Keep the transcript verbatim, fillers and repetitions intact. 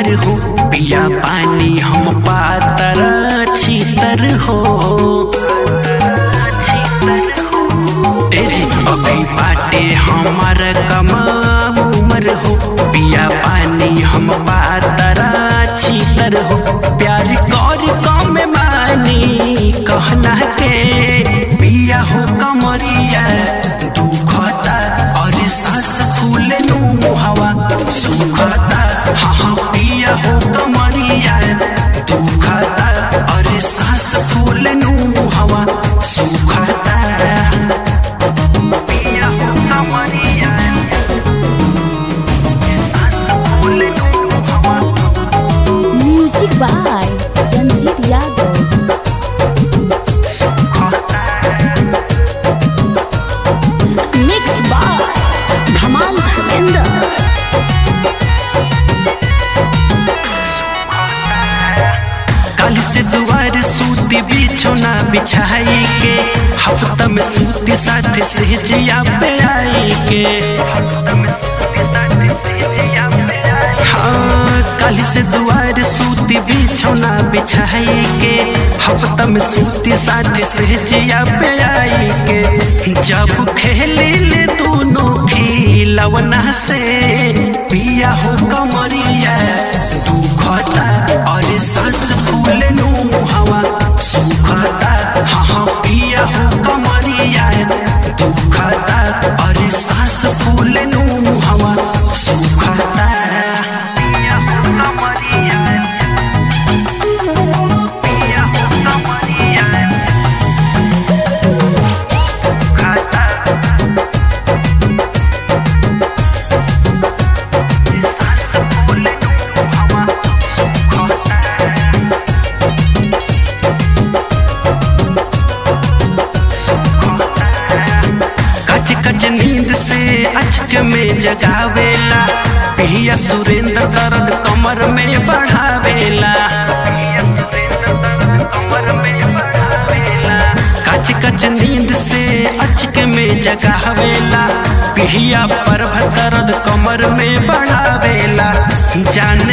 हो पिया पानी हम पातर छीतर हो ए जी अभी बाटे हमार कमा उमर हो पिया पानी हम पातर छीतर हो प्यार कर कम मानी कहना के पिया हो कमरिया दुखता और सांस फूले नु हवा सुखता हाँ हाँ पिया हो कमरिया दुखता और सांस फूले नु हवा सुखता पिया हो कमरिया सांस फूले नु हवा music by Ranjeet Yadav. Mix by Dhamaal Dharmendra. कल से दुआर सूती बिछौना बिछाई के हफ्ता में सूती साथ से जिया पे आई के हाँ कल से दुआर सूती बिछौना बिछाई के हफ्ता में सूती साथ से जिया पे आई के जब खेले ले दोनों खिलौना से पिया हो कमरिया दुखता और सांस फूले नु हवा सुखता हाँ हाँ पिया हो कमरिया दुखता और सांस फूले नु हवा सुखता पिया हो कमरिया पिया हो कमरिया दुखता सांस फूले नु हवा सुखता कच कच नींद से अचक में जगावेला पिया सुरेंद्र दर्द कमर में बढ़ावेला कच कच नींद से अचक में जगावेला पिया पर दर्द कमर में बढ़ावेला जान